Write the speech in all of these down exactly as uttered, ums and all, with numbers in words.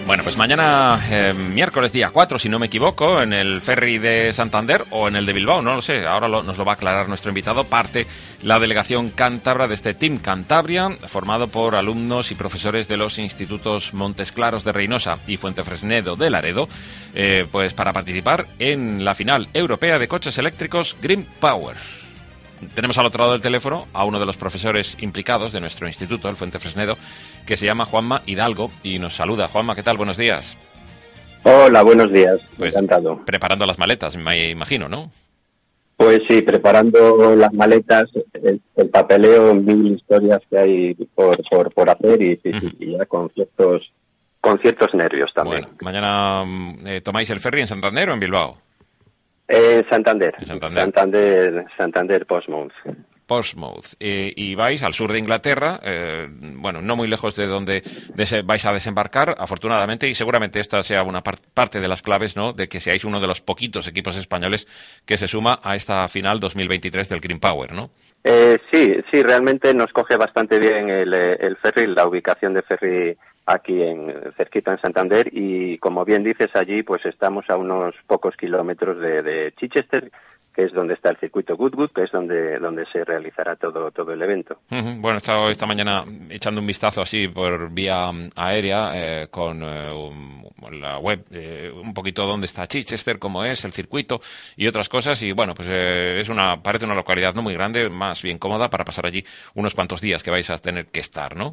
Bueno, pues mañana, eh, miércoles día cuatro, si no me equivoco, en el ferry de Santander o en el de Bilbao, no lo sé, ahora lo, nos lo va a aclarar nuestro invitado, parte la delegación cántabra de este Team Cantabria, formado por alumnos y profesores de los institutos Montes Claros de Reynosa y Fuentefresnedo de Laredo, eh, pues para participar en la final europea de coches eléctricos Green Power. Tenemos al otro lado del teléfono a uno de los profesores implicados de nuestro instituto, el Fuentefresnedo, que se llama Juanma Hidalgo y nos saluda. Juanma, ¿qué tal? Buenos días. Hola, buenos días. Pues, encantado. Preparando las maletas, me imagino, ¿no? Pues sí, preparando las maletas, el, el papeleo, mil historias que hay por, por, por hacer y, y, uh-huh. y ya con ciertos, con ciertos nervios también. Bueno, mañana eh, tomáis el ferry en Santander o en Bilbao. Eh, Santander. Santander. Santander, Santander Portsmouth. Portsmouth. Eh, y vais al sur de Inglaterra, eh, bueno, no muy lejos de donde des- vais a desembarcar, afortunadamente, y seguramente esta sea una par- parte de las claves, ¿no?, de que seáis uno de los poquitos equipos españoles que se suma a esta final dos mil veintitrés del Green Power, ¿no? Eh, sí, sí, realmente nos coge bastante bien el, el ferry, la ubicación de ferry aquí en cerquita en Santander y como bien dices allí pues estamos a unos pocos kilómetros de, de Chichester, que es donde está el circuito Goodwood, que es donde donde se realizará todo todo el evento. Uh-huh. Bueno, he estado esta mañana echando un vistazo así por vía aérea eh, con eh, un, la web, eh, un poquito dónde está Chichester, cómo es el circuito y otras cosas y bueno, pues eh, es una parece una localidad no muy grande, más bien cómoda para pasar allí unos cuantos días que vais a tener que estar, ¿no?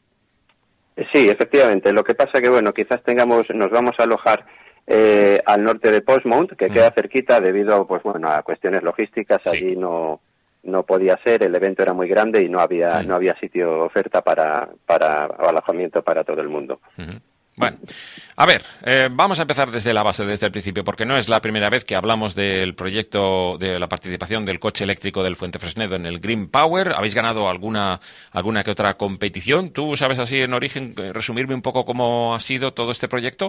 Sí, efectivamente. Lo que pasa que, bueno, quizás tengamos, nos vamos a alojar eh, al norte de Portsmouth, que mm. queda cerquita debido, pues bueno, a cuestiones logísticas. Sí. Allí no no podía ser, el evento era muy grande y no había sí. no había sitio oferta para para alojamiento para todo el mundo. Uh-huh. Bueno, a ver, eh, vamos a empezar desde la base, desde el principio, porque no es la primera vez que hablamos del proyecto de la participación del coche eléctrico del Fuentefresnedo en el Green Power. ¿Habéis ganado alguna alguna que otra competición? ¿Tú sabes así en origen resumirme un poco cómo ha sido todo este proyecto?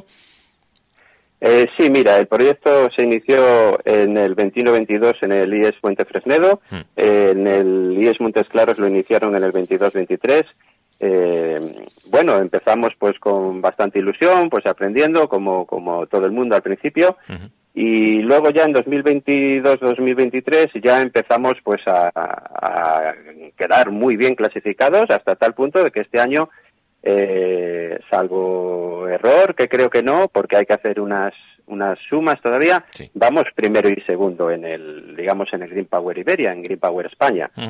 Eh, sí, mira, el proyecto se inició en el veintiuno veintidós en el I E S Fuentefresnedo, hmm. eh, en el I E S Montes Claros lo iniciaron en el veintidós veintitrés. Eh, bueno, empezamos pues con bastante ilusión, pues aprendiendo como como todo el mundo al principio uh-huh. y luego ya en dos mil veintidós dos mil veintitrés ya empezamos pues a, a quedar muy bien clasificados hasta tal punto de que este año, eh, salvo error, que creo que no, porque hay que hacer unas unas sumas todavía, sí. vamos primero y segundo en el, digamos, en el Green Power Iberia, en Green Power España. Uh-huh.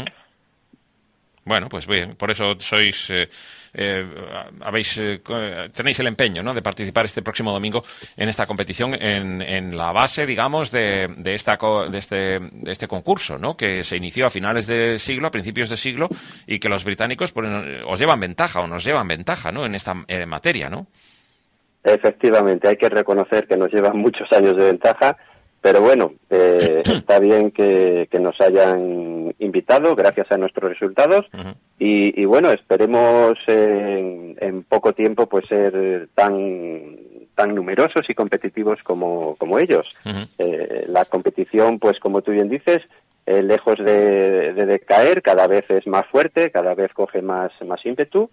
Bueno, pues bien, por eso sois, eh, eh, habéis, eh, tenéis el empeño, ¿no?, de participar este próximo domingo en esta competición, en, en la base, digamos, de, de esta, de este, de este concurso, ¿no?, que se inició a finales de siglo, a principios de siglo, y que los británicos pues, os llevan ventaja o nos llevan ventaja, ¿no?, en esta eh, materia, ¿no? Efectivamente, hay que reconocer que nos llevan muchos años de ventaja. Pero bueno, eh, está bien que, que nos hayan invitado gracias a nuestros resultados uh-huh. y, y bueno, esperemos en, en poco tiempo pues ser tan tan numerosos y competitivos como, como ellos. Uh-huh. Eh, la competición, pues como tú bien dices, eh, lejos de, de decaer, cada vez es más fuerte, cada vez coge más, más ímpetu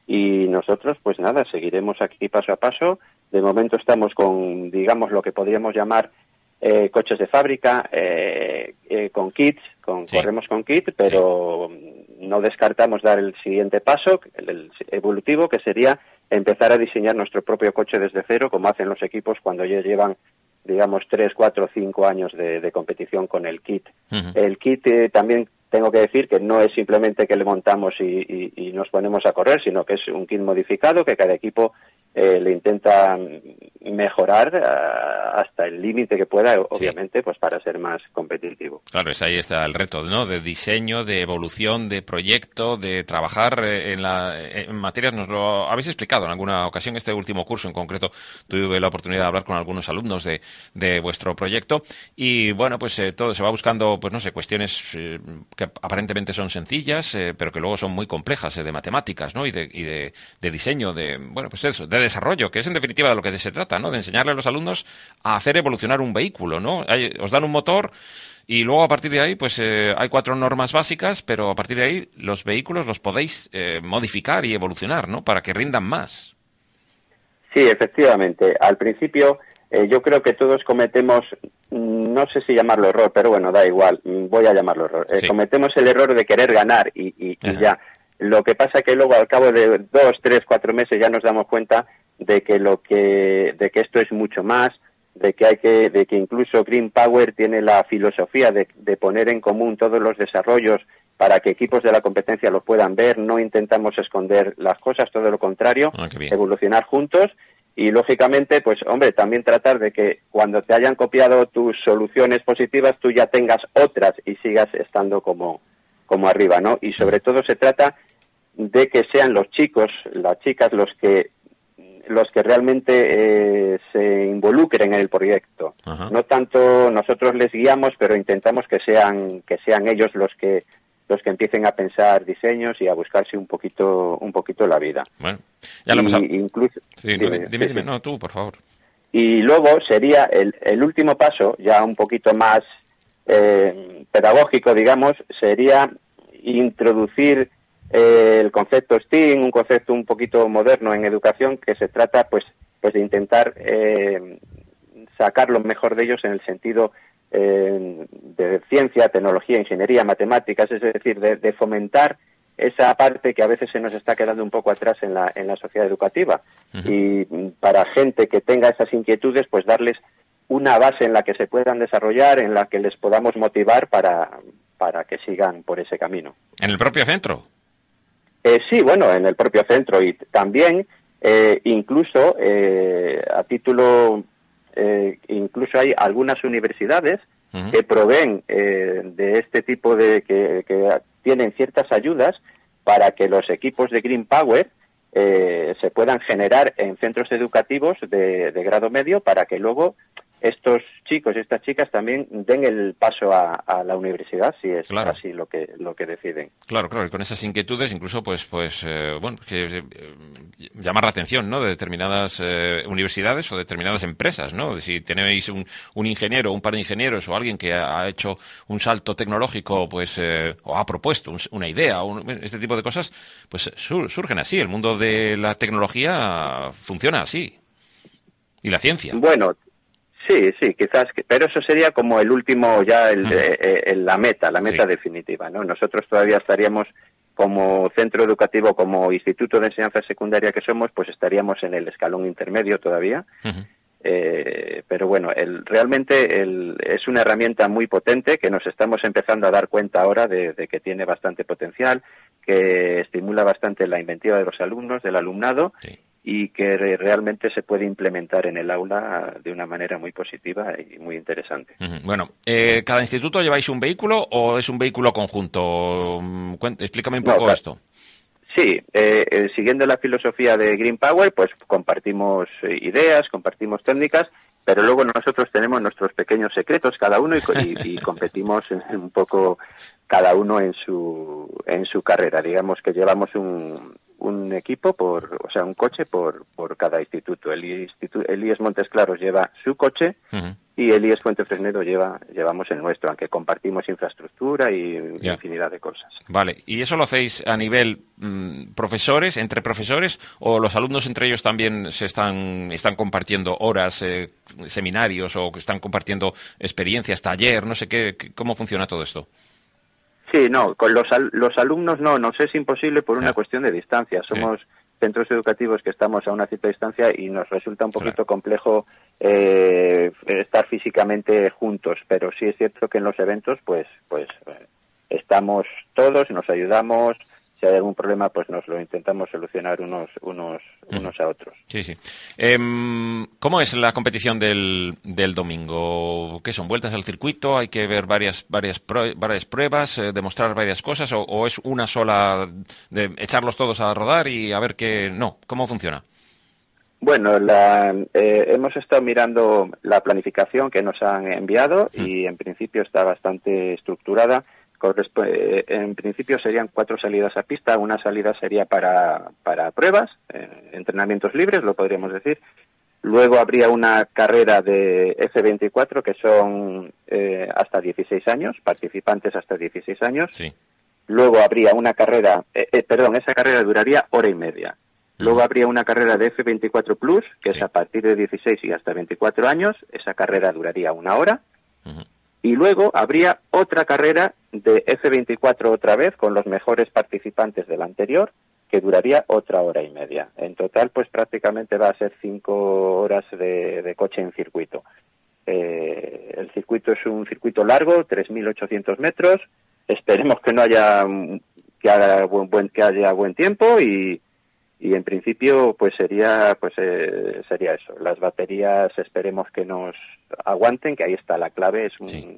y nosotros pues nada, seguiremos aquí paso a paso. De momento estamos con, digamos, lo que podríamos llamar Eh, coches de fábrica, eh, eh, con kits, con, sí. corremos con kit, pero sí. no descartamos dar el siguiente paso, el, el evolutivo, que sería empezar a diseñar nuestro propio coche desde cero, como hacen los equipos cuando ya llevan, digamos, tres, cuatro, cinco años de, de competición con el kit. Uh-huh. El kit eh, también tengo que decir que no es simplemente que le montamos y, y, y nos ponemos a correr, sino que es un kit modificado que cada equipo eh, le intenta mejorar uh, hasta el límite que pueda, obviamente, sí. pues para ser más competitivo. Claro, es ahí está el reto, ¿no? De diseño, de evolución, de proyecto, de trabajar en la en materias. Nos lo habéis explicado en alguna ocasión, este último curso en concreto. Tuve la oportunidad de hablar con algunos alumnos de, de vuestro proyecto y, bueno, pues eh, todo se va buscando, pues no sé, cuestiones eh, que aparentemente son sencillas, eh, pero que luego son muy complejas, eh, de matemáticas, ¿no? Y de, y de, de diseño, de, bueno, pues eso, de desarrollo, que es en definitiva de lo que se trata, ¿no? De enseñarle a los alumnos a hacer evolucionar un vehículo, ¿no? Hay, os dan un motor y luego a partir de ahí pues eh, hay cuatro normas básicas, pero a partir de ahí los vehículos los podéis eh, modificar y evolucionar, ¿no? Para que rindan más. Sí, efectivamente. Al principio eh, yo creo que todos cometemos, no sé si llamarlo error, pero bueno, da igual, voy a llamarlo error. Eh, sí. Cometemos el error de querer ganar y, y, y ya. Lo que pasa que luego al cabo de dos, tres, cuatro meses ya nos damos cuenta de que lo que, de que esto es mucho más, de que hay que, de que incluso Green Power tiene la filosofía de, de poner en común todos los desarrollos para que equipos de la competencia los puedan ver. No intentamos esconder las cosas, todo lo contrario, ah, evolucionar juntos y, lógicamente, pues, hombre, también tratar de que cuando te hayan copiado tus soluciones positivas, tú ya tengas otras y sigas estando como, como arriba, ¿no? Y sobre todo se trata de que sean los chicos, las chicas, los que los que realmente eh, se involucren en el proyecto. Ajá. No tanto nosotros les guiamos, pero intentamos que sean que sean ellos los que los que empiecen a pensar diseños y a buscarse un poquito un poquito la vida. Bueno, ya lo hemos y, incluso sí, no, dime, dime, dime, no, tú, por favor. Y luego sería el, el último paso, ya un poquito más eh, pedagógico, digamos, sería introducir eh, el concepto STEAM, un concepto un poquito moderno en educación, que se trata pues pues de intentar eh, sacar lo mejor de ellos en el sentido eh, de ciencia, tecnología, ingeniería, matemáticas, es decir, de, de fomentar esa parte que a veces se nos está quedando un poco atrás en la en la sociedad educativa. Uh-huh. Y para gente que tenga esas inquietudes, pues darles una base en la que se puedan desarrollar, en la que les podamos motivar para, para que sigan por ese camino. ¿En el propio centro? Eh, sí, bueno, en el propio centro y también eh, incluso eh, a título, eh, incluso hay algunas universidades uh-huh. que proveen eh, de este tipo de, que, que tienen ciertas ayudas para que los equipos de Green Power eh, se puedan generar en centros educativos de, de grado medio para que luego estos chicos y estas chicas también den el paso a, a la universidad, si es claro. así lo que lo que deciden. Claro, claro, y con esas inquietudes incluso, pues, pues, eh, bueno, que eh, llamar la atención, ¿no?, de determinadas eh, universidades o determinadas empresas, ¿no? Si tenéis un, un ingeniero, un par de ingenieros o alguien que ha, ha hecho un salto tecnológico, pues, eh, o ha propuesto un, una idea, o un, este tipo de cosas, pues sur, surgen así. El mundo de la tecnología funciona así. Y la ciencia. Bueno. Sí, sí, quizás, pero eso sería como el último, ya el, eh, el, la meta, la meta sí. definitiva, ¿no? Nosotros todavía estaríamos como centro educativo, como instituto de enseñanza secundaria que somos, pues estaríamos en el escalón intermedio todavía. Uh-huh. Eh, pero bueno, el, realmente el, es una herramienta muy potente que nos estamos empezando a dar cuenta ahora de, de que tiene bastante potencial, que estimula bastante la inventiva de los alumnos, del alumnado. Sí. Y que realmente se puede implementar en el aula de una manera muy positiva y muy interesante. Uh-huh. Bueno, eh, ¿cada instituto lleváis un vehículo o es un vehículo conjunto? Cuéntame, explícame un poco no, esto. Sí, eh, eh, siguiendo la filosofía de Green Power, pues compartimos eh, ideas, compartimos técnicas, pero luego nosotros tenemos nuestros pequeños secretos cada uno y, y, y competimos un poco cada uno en su en su carrera. Digamos que llevamos un un equipo por, o sea, un coche por por cada instituto. El instituto, el I E S Montes Claros lleva su coche uh-huh. y el I E S Fuente Fresnedo lleva llevamos el nuestro, aunque compartimos infraestructura y yeah. infinidad de cosas. Vale, ¿y eso lo hacéis a nivel mmm, profesores, entre profesores, o los alumnos entre ellos también se están están compartiendo horas, eh, seminarios, o que están compartiendo experiencias, taller, no sé qué, cómo funciona todo esto? Sí, no, con los, al, los alumnos no, nos es imposible por una yeah. cuestión de distancia. Somos sí. centros educativos que estamos a una cierta distancia y nos resulta un poquito claro. complejo eh, estar físicamente juntos, pero sí es cierto que en los eventos pues pues eh, estamos todos, nos ayudamos. Si hay algún problema, pues nos lo intentamos solucionar unos unos mm. unos a otros. Sí, sí. Eh, ¿Cómo es la competición del, del domingo? ¿Qué son? ¿Vueltas al circuito? ¿Hay que ver varias varias pro, varias pruebas, eh, demostrar varias cosas? O, ¿O es una sola de echarlos todos a rodar y a ver qué...? No, ¿cómo funciona? Bueno, la, eh, hemos estado mirando la planificación que nos han enviado mm. y en principio está bastante estructurada. En principio serían cuatro salidas a pista. Una salida sería para, para pruebas, eh, entrenamientos libres, lo podríamos decir. Luego habría una carrera de F veinticuatro, que son eh, hasta dieciséis años, participantes hasta dieciséis años. Sí. Luego habría una carrera, eh, eh, perdón, esa carrera duraría hora y media. Luego habría una carrera de F veinticuatro Plus, que Sí. es a partir de dieciséis y hasta veinticuatro años. Esa carrera duraría una hora. Ujú. Y luego habría otra carrera de F veinticuatro otra vez, con los mejores participantes de la anterior, que duraría otra hora y media. En total, pues prácticamente va a ser cinco horas de, de coche en circuito. Eh, el circuito es un circuito largo, tres mil ochocientos metros. Esperemos que no haya que haya buen, buen que haya buen tiempo y, y en principio pues sería pues eh, sería eso. Las baterías esperemos que nos aguanten, que ahí está la clave, es un, Sí.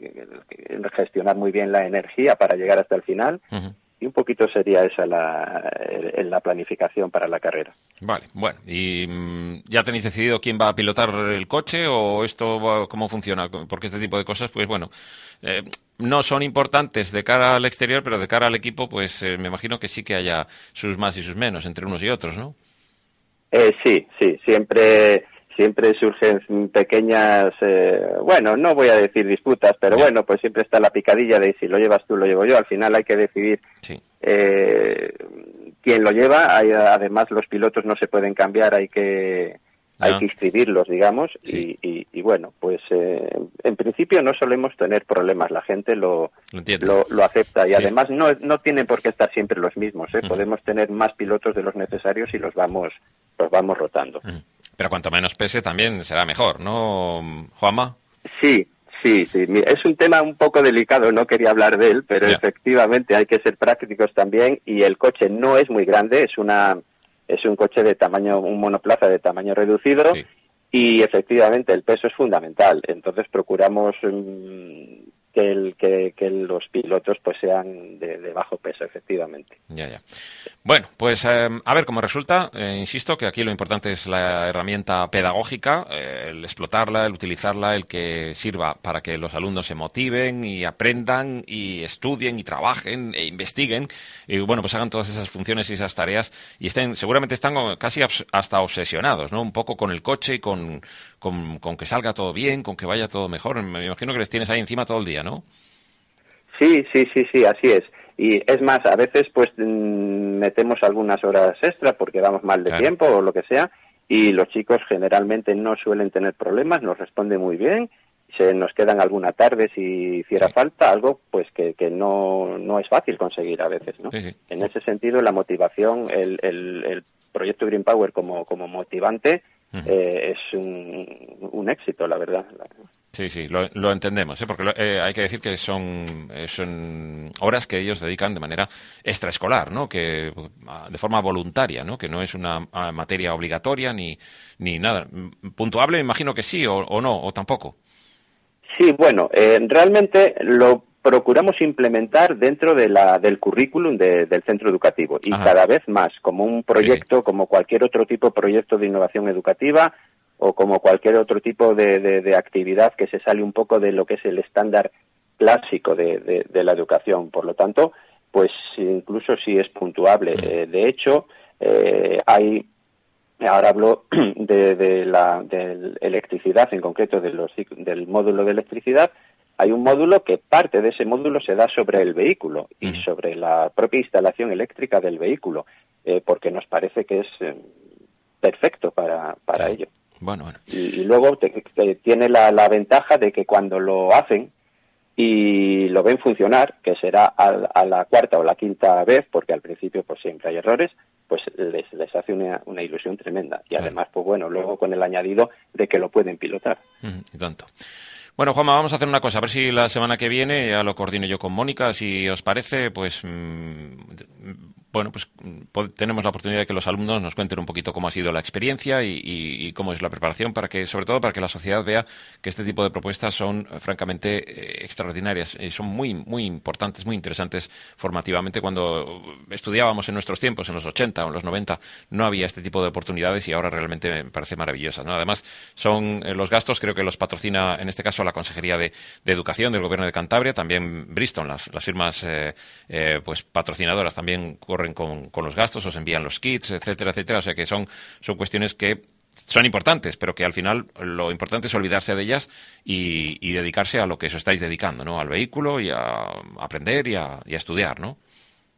gestionar muy bien la energía para llegar hasta el final. Ujú. Y un poquito sería esa la, el- la planificación para la carrera. Vale, bueno, ¿y mm, ya tenéis decidido quién va a pilotar el coche o esto va- cómo funciona? Porque este tipo de cosas, pues bueno, eh, no son importantes de cara al exterior, pero de cara al equipo, pues eh, me imagino que sí que haya sus más y sus menos entre unos y otros, ¿no? Eh, sí, sí, siempre siempre surgen pequeñas, eh, bueno, no voy a decir disputas, pero Ya. bueno, pues siempre está la picadilla de si lo llevas tú, lo llevo yo. Al final hay que decidir Sí. eh, quién lo lleva. Hay, además, los pilotos no se pueden cambiar, hay que hay Ya. que inscribirlos, digamos, Sí. y, y, y bueno, pues eh, en principio no solemos tener problemas, la gente lo, Lo entiendo. lo, lo acepta y Sí. además no, no tienen por qué estar siempre los mismos, ¿eh? Ujú. Podemos tener más pilotos de los necesarios y los vamos los vamos rotando. Ujú. Pero cuanto menos pese también será mejor, ¿no, Juanma? Sí, sí, sí. Mi- Es un tema un poco delicado, no quería hablar de él, pero Ya. efectivamente hay que ser prácticos también y el coche no es muy grande, es una es un coche de tamaño, un monoplaza de tamaño reducido Sí. y efectivamente el peso es fundamental. Entonces procuramos mm, que, el, que, que los pilotos pues sean de, de bajo peso, efectivamente. Ya, ya. Bueno, pues eh, a ver cómo resulta. Eh, insisto que aquí lo importante es la herramienta pedagógica, eh, el explotarla, el utilizarla, el que sirva para que los alumnos se motiven y aprendan y estudien y trabajen e investiguen y bueno, pues hagan todas esas funciones y esas tareas y estén, seguramente están casi abs- hasta obsesionados, ¿no? Un poco con el coche y con, con, con que salga todo bien, con que vaya todo mejor. Me imagino que les tienes ahí encima todo el día, ¿no? Sí, sí, sí, sí, así es. Y es más, a veces pues mm, metemos algunas horas extra porque damos mal de Claro. tiempo o lo que sea, y los chicos generalmente no suelen tener problemas, nos responden muy bien, se nos quedan alguna tarde si hiciera Sí. falta, algo pues que, que no, no es fácil conseguir a veces, ¿no? Sí, sí. En ese sentido, la motivación, el, el, el proyecto Green Power como, como motivante Ujú. eh, es un, un éxito, la verdad. Sí, sí, lo, lo entendemos, ¿eh? Porque lo- eh, hay que decir que son, eh, son horas que ellos dedican de manera extraescolar, ¿no? Que ah, de forma voluntaria, ¿no? Que no es una ah, materia obligatoria ni, ni nada. Mm, Puntuable, imagino que sí, o, o no, o tampoco. Sí, bueno, eh, realmente lo procuramos implementar dentro de la, del currículum de- del centro educativo y Ajá. cada vez más, como un proyecto, como cualquier otro tipo de proyecto de innovación educativa o como cualquier otro tipo de, de- de actividad que se sale un poco de lo que es el estándar clásico de, de- de la educación. Por lo tanto, pues incluso si es puntuable. Mm. Eh, de hecho, eh, hay ahora hablo de, de la de electricidad, en concreto de los, cic- del módulo de electricidad. Hay un módulo que parte de ese módulo se da sobre el vehículo y Ujú. sobre la propia instalación eléctrica del vehículo, eh, porque nos parece que es eh, perfecto para, para Sí. ello. Bueno, bueno. Y, y luego te- te- tiene la, la ventaja de que cuando lo hacen y lo ven funcionar, que será al- a, la cuarta o la quinta vez, porque al principio pues siempre hay errores, pues les, les hace una, una ilusión tremenda. Y Claro. además, pues bueno, luego con el añadido de que lo pueden pilotar. Ujú, y tanto. Bueno, Juanma, vamos a hacer una cosa, a ver si la semana que viene ya lo coordino yo con Mónica, si os parece, pues mm, bueno, pues mm, tenemos la oportunidad de que los alumnos nos cuenten un poquito cómo ha sido la experiencia y, y, y cómo es la preparación, para que, sobre todo, para que la sociedad vea que este tipo de propuestas son eh, francamente eh, extraordinarias y son muy, muy importantes, muy interesantes formativamente. Cuando estudiábamos en nuestros tiempos, en los ochenta o en los noventa, no había este tipo de oportunidades y ahora realmente me parece maravillosa, ¿no? Además, son eh, los gastos, creo que los patrocina, en este caso, la Consejería de, de Educación del Gobierno de Cantabria, también Bristol, las, las firmas eh, eh, pues patrocinadoras también corren con, con los gastos, os envían los kits, etcétera, etcétera, o sea que son, son cuestiones que son importantes, pero que al final lo importante es olvidarse de ellas y, y dedicarse a lo que os estáis dedicando, ¿no? Al vehículo y a aprender y a, y a estudiar, ¿no?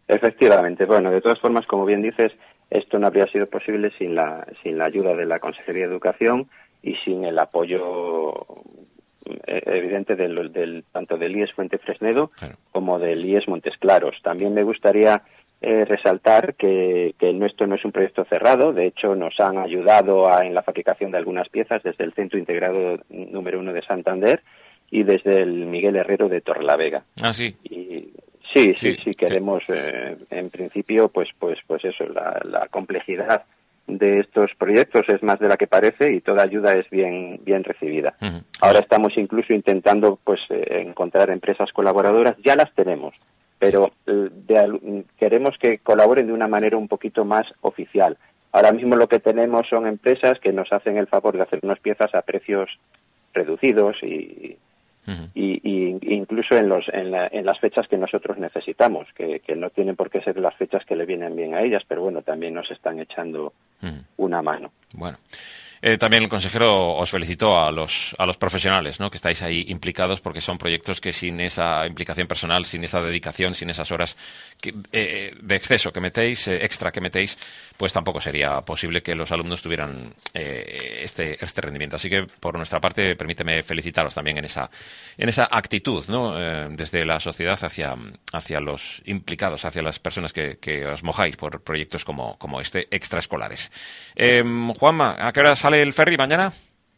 Efectivamente. Bueno, de todas formas, como bien dices, esto no habría sido posible sin la, sin la ayuda de la Consejería de Educación y sin el apoyo evidente del, del tanto del I E S Fuente Fresnedo claro. como del I E S Montes Claros. También me gustaría eh, resaltar que, que nuestro no es un proyecto cerrado. De hecho, nos han ayudado a, en la fabricación de algunas piezas desde el Centro Integrado número uno de Santander y desde el Miguel Herrero de Torrelavega. Ah, sí. Y, sí, sí, sí, sí, queremos, eh, en principio, pues, pues, pues eso, la, la complejidad de estos proyectos es más de la que parece y toda ayuda es bien bien recibida. Uh-huh. Ahora estamos incluso intentando pues eh, encontrar empresas colaboradoras, ya las tenemos, pero eh, de, queremos que colaboren de una manera un poquito más oficial. Ahora mismo lo que tenemos son empresas que nos hacen el favor de hacernos piezas a precios reducidos y, uh-huh. y, y incluso en los en, la, en las fechas que nosotros necesitamos, que, que no tienen por qué ser las fechas que le vienen bien a ellas, pero bueno, también nos están echando uh-huh. una mano. Bueno. Eh, también el consejero os felicitó a los a los profesionales, ¿no? Que estáis ahí implicados, porque son proyectos que sin esa implicación personal, sin esa dedicación, sin esas horas que, eh, de exceso que metéis, eh, extra que metéis, pues tampoco sería posible que los alumnos tuvieran eh, este este rendimiento. Así que por nuestra parte, permíteme felicitaros también en esa en esa actitud, ¿no? Eh, desde la sociedad hacia hacia los implicados, hacia las personas que, que os mojáis por proyectos como como este extraescolares. Eh, Juanma, ¿a qué hora sale el ferry mañana?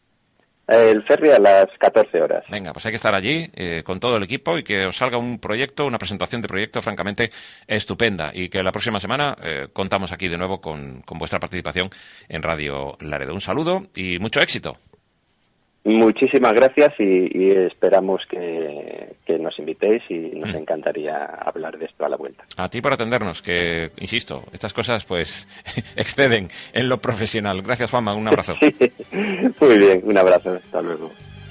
El ferry a las catorce horas. Venga, pues hay que estar allí eh, con todo el equipo y que os salga un proyecto, una presentación de proyecto francamente estupenda, y que la próxima semana eh, contamos aquí de nuevo con, con vuestra participación en Radio Laredo. Un saludo y mucho éxito. Muchísimas gracias y, y esperamos que, que nos invitéis y nos mm. encantaría hablar de esto a la vuelta. A ti por atendernos, que, insisto, estas cosas pues exceden en lo profesional. Gracias, Juanma, un abrazo. Muy bien, un abrazo, hasta luego.